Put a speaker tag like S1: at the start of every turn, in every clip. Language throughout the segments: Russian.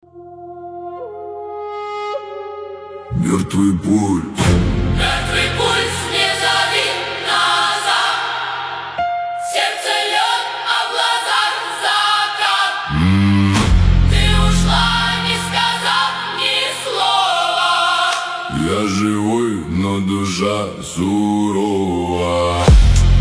S1: Мертвый пульс.
S2: Мертвый пульс, не зови назад. Сердце лед, а в глазах закат. Ты ушла, не сказав ни слова.
S1: Я живой, но душа сурова.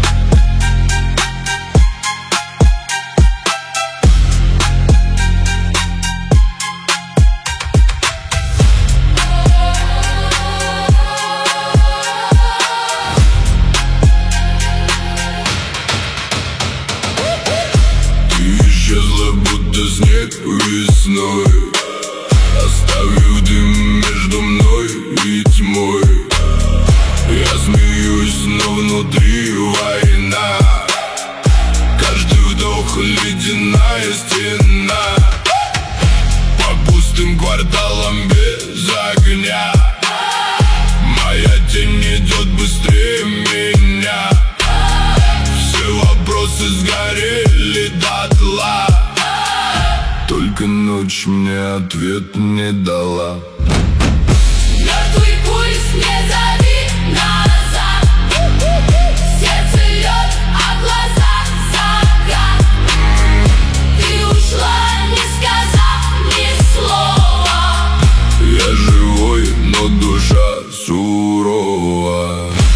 S1: Исчезла, будто снег весной, оставив дым между мной и тьмой. Я смеюсь, но внутри война. Каждый вдох ледяная стена. По пустым кварталам без огня. Моя тень идет быстрее меня. Все вопросы сгорели дотла. Только ночь мне ответ не дала.
S2: Мертвый пульс, не зови назад. Сердце лед, а в глазах закат. Ты ушла, не сказав ни слова.
S1: Я живой, но душа сурова.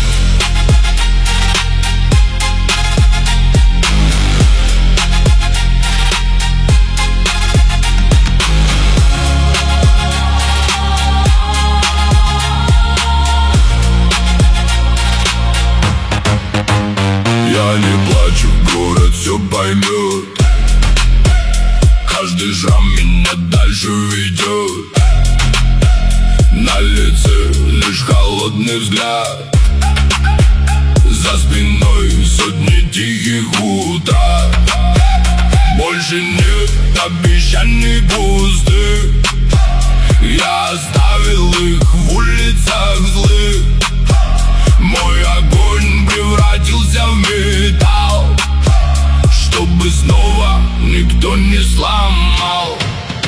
S1: Я не плачу, город все поймет. Каждый шаг меня дальше ведет. На лице лишь холодный взгляд. За спиной сотни тихих утрат. Больше нет обещаний пустых. Я оставил их в улицах злых. Мой огонь превратился в металл, чтобы снова никто не сломал.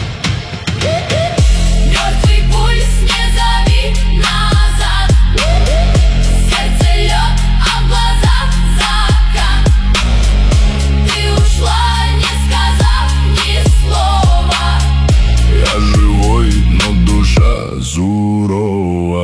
S2: Мертвый пульс, не зови назад. Сердце лед, а в глазах закат. Ты ушла, не сказав ни слова.
S1: Я живой, но душа сурова.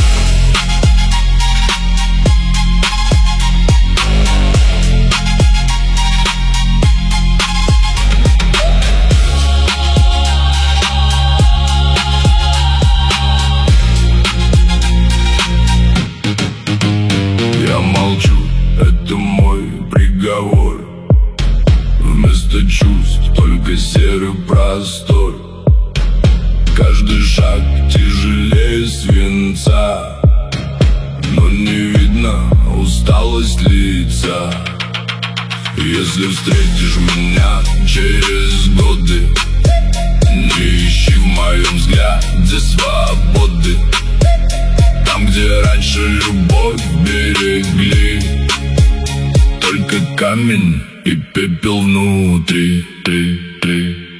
S1: Я молчу, это мой приговор. Вместо чувств только серый простор. Каждый шаг тяжелее свинца, но не видно усталость лица. Если встретишь меня через годы, не ищи в моем взгляде свободы. Там, где раньше любовь берегли, только камень и пепел внутри.